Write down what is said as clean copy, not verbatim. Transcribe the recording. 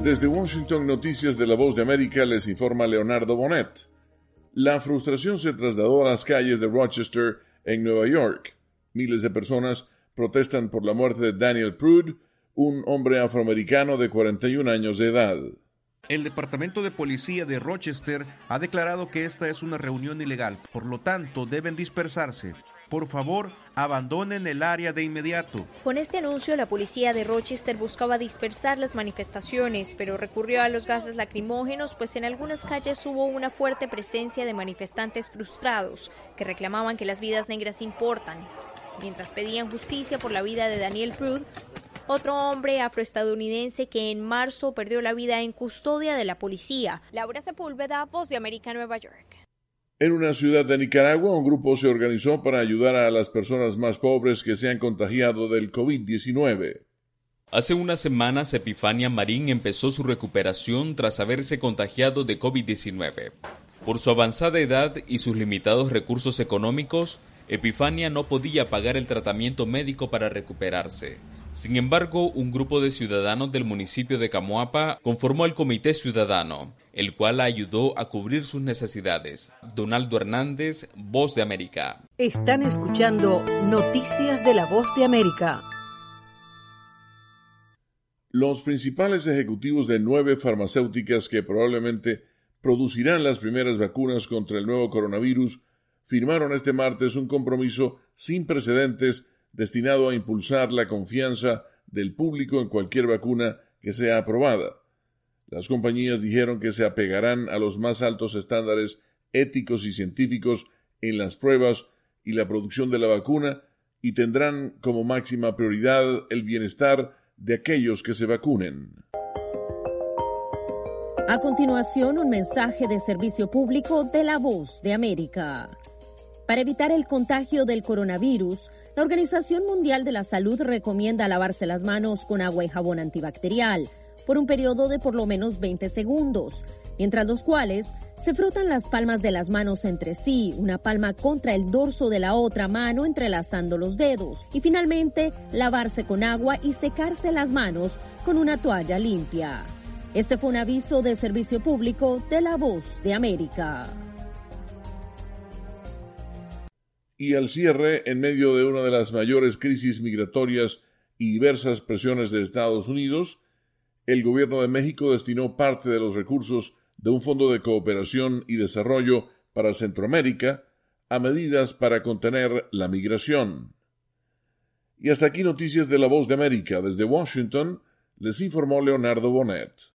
Desde Washington, Noticias de la Voz de América, les informa Leonardo Bonet. La frustración se trasladó a las calles de Rochester, en Nueva York. Miles de personas protestan por la muerte de Daniel Prude, un hombre afroamericano de 41 años de edad. El Departamento de Policía de Rochester ha declarado que esta es una reunión ilegal, por lo tanto deben dispersarse. Por favor, abandonen el área de inmediato. Con este anuncio, la policía de Rochester buscaba dispersar las manifestaciones, pero recurrió a los gases lacrimógenos, pues en algunas calles hubo una fuerte presencia de manifestantes frustrados que reclamaban que las vidas negras importan. Mientras pedían justicia por la vida de Daniel Prude, otro hombre afroestadounidense que en marzo perdió la vida en custodia de la policía. Laura Sepúlveda, Voz de América, Nueva York. En una ciudad de Nicaragua, un grupo se organizó para ayudar a las personas más pobres que se han contagiado del COVID-19. Hace unas semanas, Epifania Marín empezó su recuperación tras haberse contagiado de COVID-19. Por su avanzada edad y sus limitados recursos económicos, Epifania no podía pagar el tratamiento médico para recuperarse. Sin embargo, un grupo de ciudadanos del municipio de Camoapa conformó el Comité Ciudadano, el cual la ayudó a cubrir sus necesidades. Donaldo Hernández, Voz de América. Están escuchando Noticias de la Voz de América. Los principales ejecutivos de 9 farmacéuticas que probablemente producirán las primeras vacunas contra el nuevo coronavirus firmaron este martes un compromiso sin precedentes destinado a impulsar la confianza del público en cualquier vacuna que sea aprobada. Las compañías dijeron que se apegarán a los más altos estándares éticos y científicos en las pruebas y la producción de la vacuna y tendrán como máxima prioridad el bienestar de aquellos que se vacunen. A continuación, un mensaje de servicio público de la Voz de América. Para evitar el contagio del coronavirus, la Organización Mundial de la Salud recomienda lavarse las manos con agua y jabón antibacterial por un periodo de por lo menos 20 segundos, mientras los cuales se frotan las palmas de las manos entre sí, una palma contra el dorso de la otra mano entrelazando los dedos, y finalmente lavarse con agua y secarse las manos con una toalla limpia. Este fue un aviso de servicio público de la Voz de América. Y al cierre, en medio de una de las mayores crisis migratorias y diversas presiones de Estados Unidos, el gobierno de México destinó parte de los recursos de un fondo de cooperación y desarrollo para Centroamérica a medidas para contener la migración. Y hasta aquí Noticias de la Voz de América. Desde Washington, les informó Leonardo Bonet.